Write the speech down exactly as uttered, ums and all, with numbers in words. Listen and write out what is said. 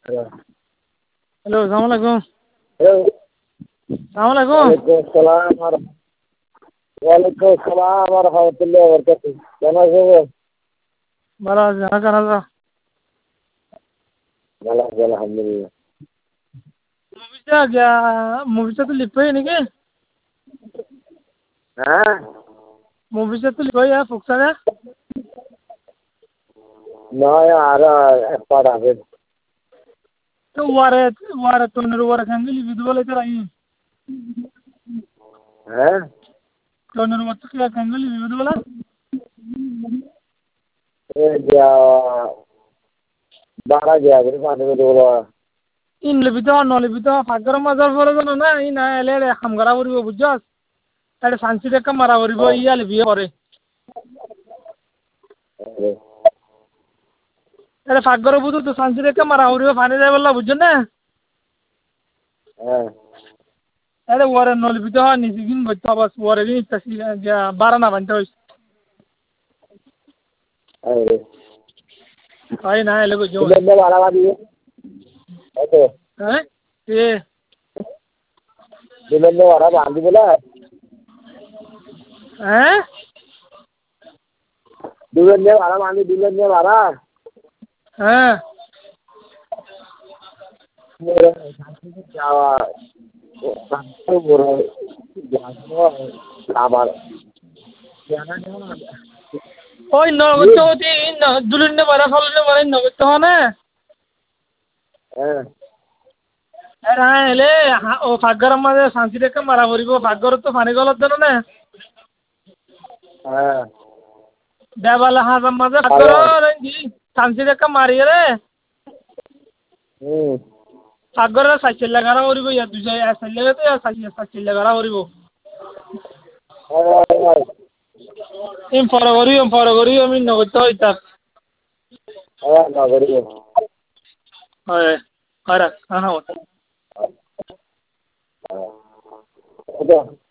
Hello hello अस्सलाम वालेकुम। Hello अस्सलाम वालेकुम। वालेकुम अस्सलाम और वालेकुम अस्सलाम और रहमतुल्लाहि व बरकातहू। কেমন আছো গো? ভালো আছি, আর কেন আছো? ভালো আছি আলহামদুলিল্লাহ। মুভিটা গিয়া মুভিটা তো লিপ হয়ে নাকি? হ্যাঁ মুভিটা তো লিপ হয়ে ফুকসা না? নয় আর এক পার আছে। তো ওয়ারে ওয়ারে তো নর ওয়ারে খাঙ্গি লিপি বলে তো রাই। হ্যাঁ তো নর মত কি খাঙ্গি লিপি বলে? এই যা বারা গিয়া করে পানি में बोला ইন লিপি তো ন লিপি তো ফাগর মাজার পরে জানো না ই না এলে হামগারা করিব বুঝছস? এটা শান্তি দেখা মারা করিব ইয়া লিপি করে। এটা ফাগর বুঝু তো শান্তি দেখা মারা করিব পানি যাই বললা বুঝছ না? হ্যাঁ এটা ওয়ারে ন লিপি তো নিছি কিন বইতো বাস ওয়ারে দিন তাসি গিয়া বারা না বানতে হইছে। अरे হয় না এলে বুঝছো? तुमने ने वाला वाला दिए ओके হ্যাঁ এ तुमने ने वाला बांध बोला হ্যাঁ तुमने ने वाला बांध तुमने ने वाला হ্যাঁ मेरे जावा तो बोलो जानो आबार जाना नहीं ওই নগদ হতি দুলিনে বারা ফলনে বারা নগদ হনে হ্যাঁ এরা এলে ও ফাগর মাঝে শান্তি রেখে মারা পড়িব ফাগর তো পানি গলত দেন না হ্যাঁ দেবালে হাজার মাঝে ফাগর শান্তি রেখে মারি রে হুম ফাগর সাইকেল লাগারা পড়িব ইয়া দুইশো সাইকেল তো সাইকেল লাগারা পড়িব ইম ফর করি ইম ফর করি আমি নগদ হইতা হ্যাঁ না করি হয় হয় হ্যাঁ হ্যাঁ